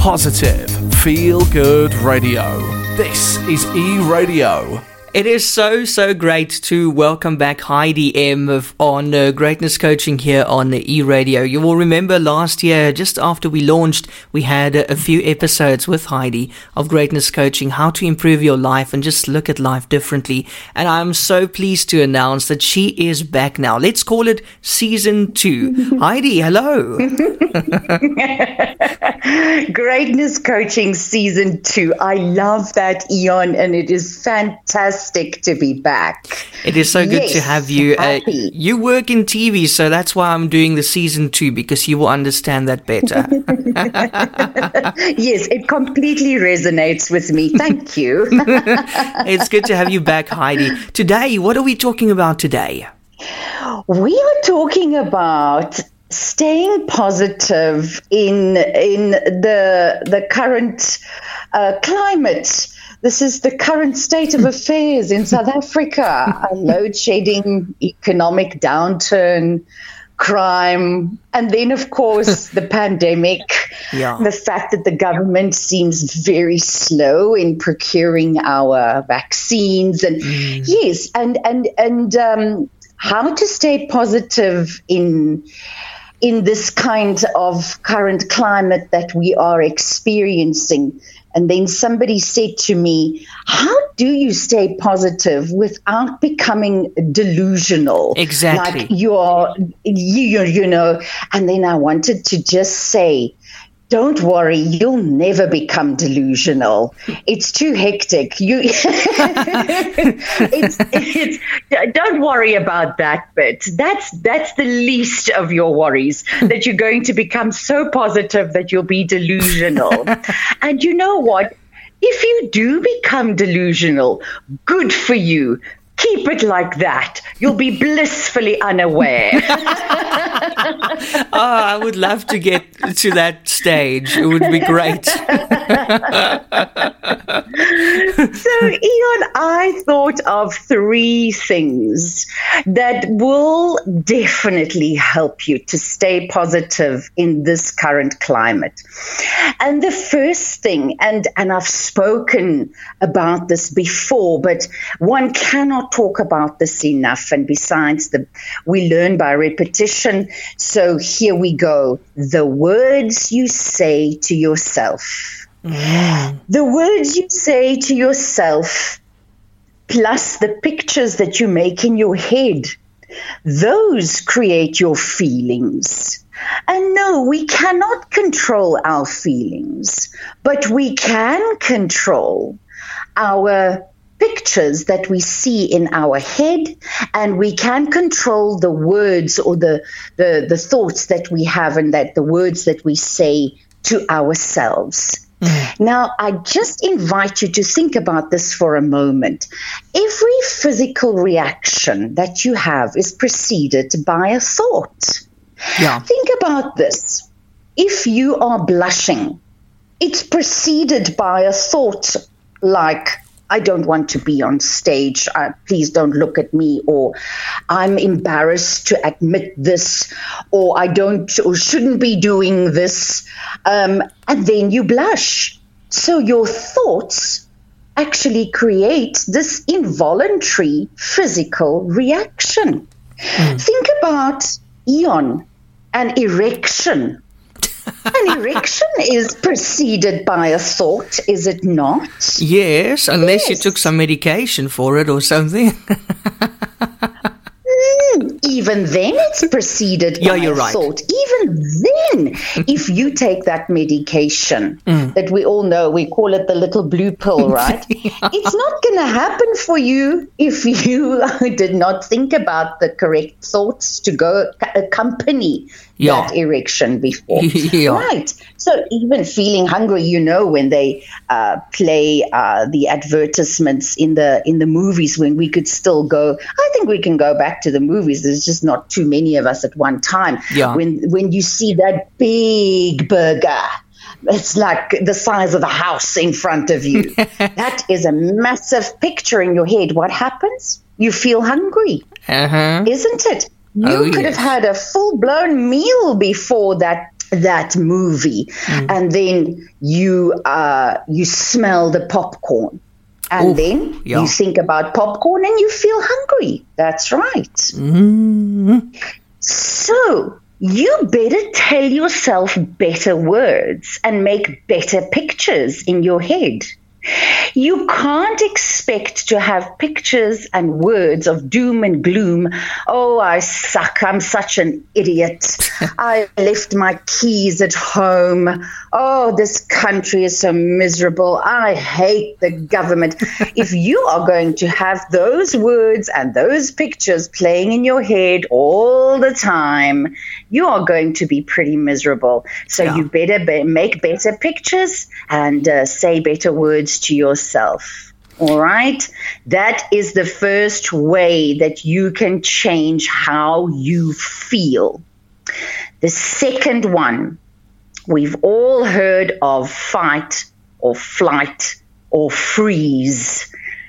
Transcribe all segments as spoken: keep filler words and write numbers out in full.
Positive, feel-good radio. This is E-Radio. It is so, so great to welcome back Heidi M. of, on uh, Greatness Coaching here on E-Radio. You will remember last year, just after we launched, we had a, a few episodes with Heidi of Greatness Coaching, how to improve your life and just look at life differently. And I'm so pleased to announce that she is back now. Let's call it season two. Heidi, hello. Greatness Coaching season two. I love that, Eon, and it is fantastic to be back. It is so good yes, to have you. Uh, you work in T V, so that's why I'm doing the season two, because you will understand that better. Yes, it completely resonates with me. Thank you. It's good to have you back, Heidi. Today, what are we talking about today? We are talking about staying positive in in the the current uh, climate. This is the current state of affairs in South Africa. A load shedding, economic downturn, crime, and then, of course, the pandemic. Yeah. The fact that the government seems very slow in procuring our vaccines. And mm. yes, and, and, and um, how to stay positive in in this kind of current climate that we are experiencing. And then somebody said to me, how do you stay positive without becoming delusional? Exactly. Like you're, you, you know, and then I wanted to just say, don't worry, you'll never become delusional. It's too hectic. You, it's, it's, don't worry about that bit. That's that's the least of your worries, that you're going to become so positive that you'll be delusional. And you know what? If you do become delusional, good for you. Keep it like that. You'll be blissfully unaware. Oh, I would love to get to that stage. It would be great. So, Eon, I thought of three things that will definitely help you to stay positive in this current climate. And the first thing, and, and I've spoken about this before, but one cannot talk about this enough. And besides, the we learn by repetition. So here we go. The words you say to yourself. Mm. The words you say to yourself, plus the pictures that you make in your head, those create your feelings. And no, we cannot control our feelings, but we can control our pictures that we see in our head, and we can control the words or the, the, the thoughts that we have, and that the words that we say to ourselves. Mm. Now, I just invite you to think about this for a moment. Every physical reaction that you have is preceded by a thought. Yeah. Think about this. If you are blushing, it's preceded by a thought like, I don't want to be on stage. Uh, please don't look at me. Or I'm embarrassed to admit this. Or I don't or shouldn't be doing this. Um, and then you blush. So your thoughts actually create this involuntary physical reaction. Mm. Think about, Eon, an erection. An erection is preceded by a thought, is it not? Yes, unless yes. you took some medication for it or something. mm, even then, it's preceded yeah, by you're a right. thought. Even then, if you take that medication mm. that we all know, we call it the little blue pill, right? yeah. It's not going to happen for you if you did not think about the correct thoughts to go accompany yeah. that erection before. yeah. Right. So even feeling hungry, you know, when they uh, play uh, the advertisements in the in the movies, when we could still go, I think we can go back to the movies. There's just not too many of us at one time. Yeah. When when you see that big burger, it's like the size of a house in front of you. That is a massive picture in your head. What happens? You feel hungry, uh-huh. isn't it? You oh, could yes. have had a full-blown meal before that that movie, mm. and then you uh, you smell the popcorn, and Oof, then yeah. you think about popcorn and you feel hungry. That's right. Mm. So you better tell yourself better words and make better pictures in your head. You can't expect to have pictures and words of doom and gloom. Oh, I suck. I'm such an idiot. I left my keys at home. Oh, this country is so miserable. I hate the government. If you are going to have those words and those pictures playing in your head all the time, you are going to be pretty miserable. So yeah. you better be- make better pictures and uh, say better words to yourself. All right? That is the first way that you can change how you feel. The second one, we've all heard of fight or flight or freeze.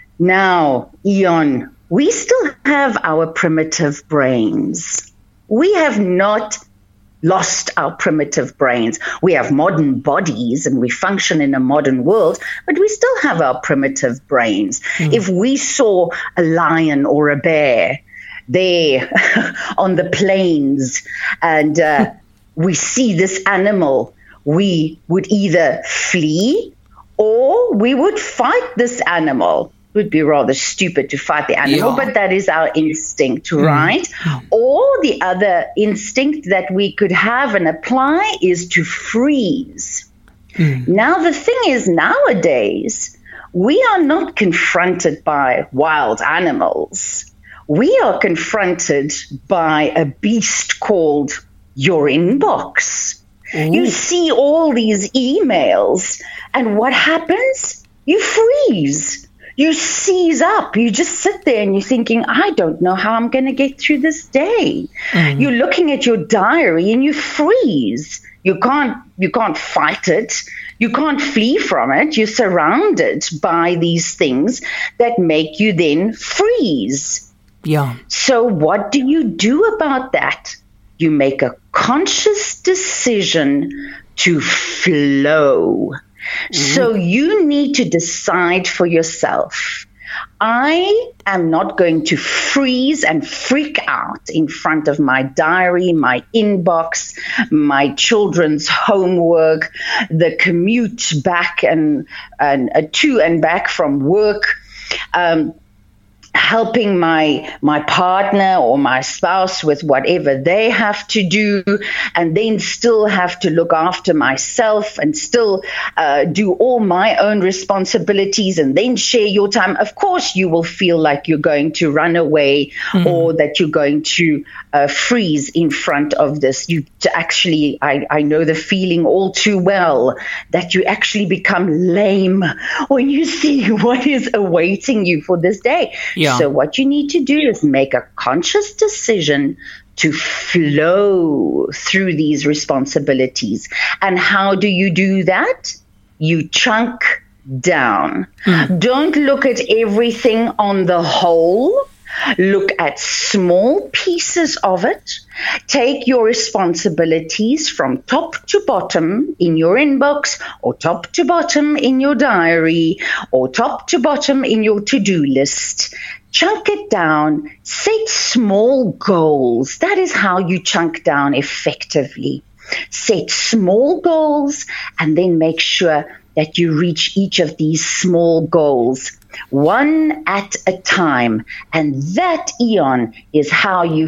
Now, Eon, we still have our primitive brains. We have not lost our primitive brains. We have modern bodies and we function in a modern world, but we still have our primitive brains. Mm. If we saw a lion or a bear there on the plains and uh, we see this animal, we would either flee or we would fight this animal. It would be rather stupid to fight the animal, yeah. but that is our instinct, mm. right? Mm. Or the other instinct that we could have and apply is to freeze. Mm. Now, the thing is, nowadays, we are not confronted by wild animals. We are confronted by a beast called your inbox. Ooh. You see all these emails, and what happens? You freeze. You seize up. You just sit there and you're thinking, I don't know how I'm going to get through this day. Mm. You're looking at your diary and you freeze. You can't, you can't fight it. You can't flee from it. You're surrounded by these things that make you then freeze. Yeah. So what do you do about that? You make a conscious decision to flow. Mm-hmm. So you need to decide for yourself. I am not going to freeze and freak out in front of my diary, my inbox, my children's homework, the commute back and, and uh, to and back from work, um, helping my my partner or my spouse with whatever they have to do, and then still have to look after myself and still uh, do all my own responsibilities and then share your time. Of course, you will feel like you're going to run away mm. or that you're going to uh, freeze in front of this. You actually, I, I know the feeling all too well that you actually become lame when you see what is awaiting you for this day. Yeah. So what you need to do is make a conscious decision to flow through these responsibilities. And how do you do that? You chunk down. Mm. Don't look at everything on the whole. Look at small pieces of it. Take your responsibilities from top to bottom in your inbox, or top to bottom in your diary, or top to bottom in your to-do list. Chunk it down. Set small goals. That is how you chunk down effectively. Set small goals and then make sure that you reach each of these small goals one at a time. And that, Eon, is how you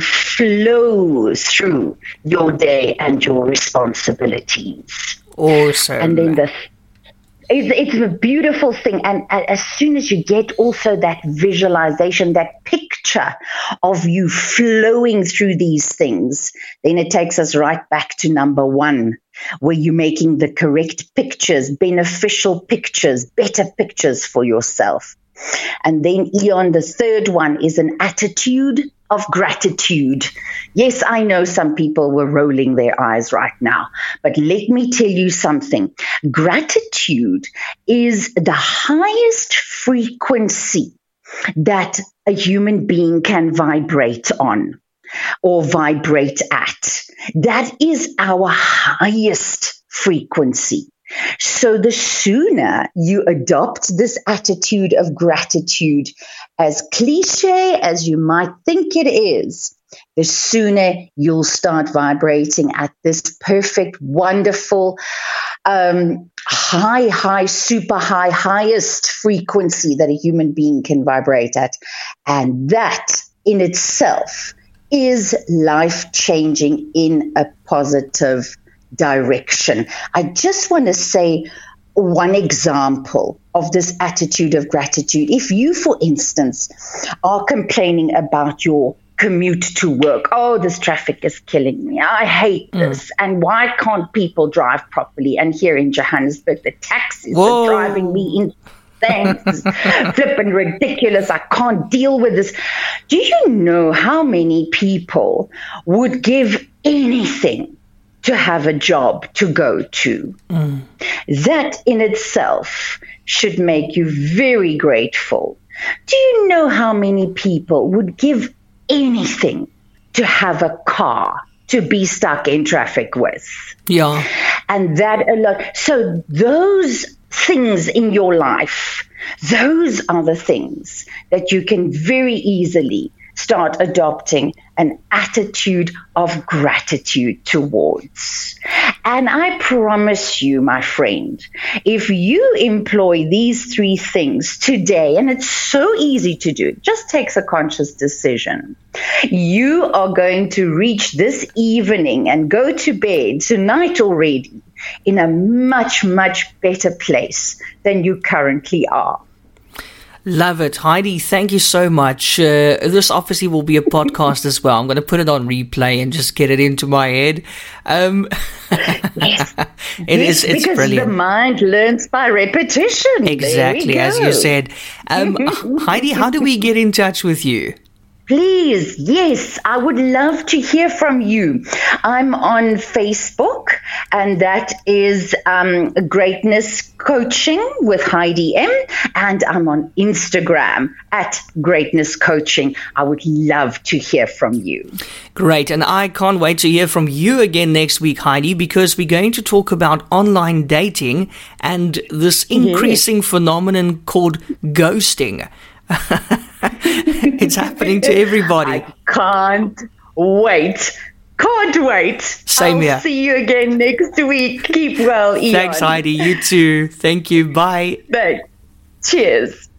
flow through your day and your responsibilities. Awesome. And then the It's, it's a beautiful thing. And as soon as you get also that visualization, that picture of you flowing through these things, then it takes us right back to number one, where you're making the correct pictures, beneficial pictures, better pictures for yourself. And then, Eon, the third one is an attitude of gratitude. Yes, I know some people were rolling their eyes right now, but let me tell you something. Gratitude is the highest frequency that a human being can vibrate on. or vibrate at. That is our highest frequency. So the sooner you adopt this attitude of gratitude, as cliche as you might think it is, the sooner you'll start vibrating at this perfect, wonderful, um, high, high, super high, highest frequency that a human being can vibrate at. And that in itself is life-changing in a positive direction. I just want to say one example of this attitude of gratitude. If you, for instance, are complaining about your commute to work, oh, this traffic is killing me, I hate this, mm. and why can't people drive properly? And here in Johannesburg, the taxis Whoa. are driving me insane, flipping ridiculous, I can't deal with this. Do you know how many people would give anything to have a job to go to? Mm. That in itself should make you very grateful. Do you know how many people would give anything to have a car to be stuck in traffic with? Yeah. And that alone. So those things in your life, those are the things that you can very easily start adopting an attitude of gratitude towards. And I promise you, my friend, if you employ these three things today, and it's so easy to do, it just takes a conscious decision, you are going to reach this evening and go to bed tonight already in a much, much better place than you currently are. Love it. Heidi, thank you so much. Uh, this obviously will be a podcast as well. I'm going to put it on replay and just get it into my head. Um, yes. it yes, is, it's because brilliant. The mind learns by repetition. Exactly, as you said. Um, Heidi, how do we get in touch with you? Please, yes, I would love to hear from you. I'm on Facebook, and that is um, Greatness Coaching with Heidi M, and I'm on Instagram at Greatness Coaching. I would love to hear from you. Great, and I can't wait to hear from you again next week, Heidi, because we're going to talk about online dating and this increasing yes. phenomenon called ghosting. It's happening to everybody. I can't wait. Can't wait. Same I'll here. See you again next week. Keep well, Ian. Thanks, Heidi. You too. Thank you. Bye. Bye. Cheers.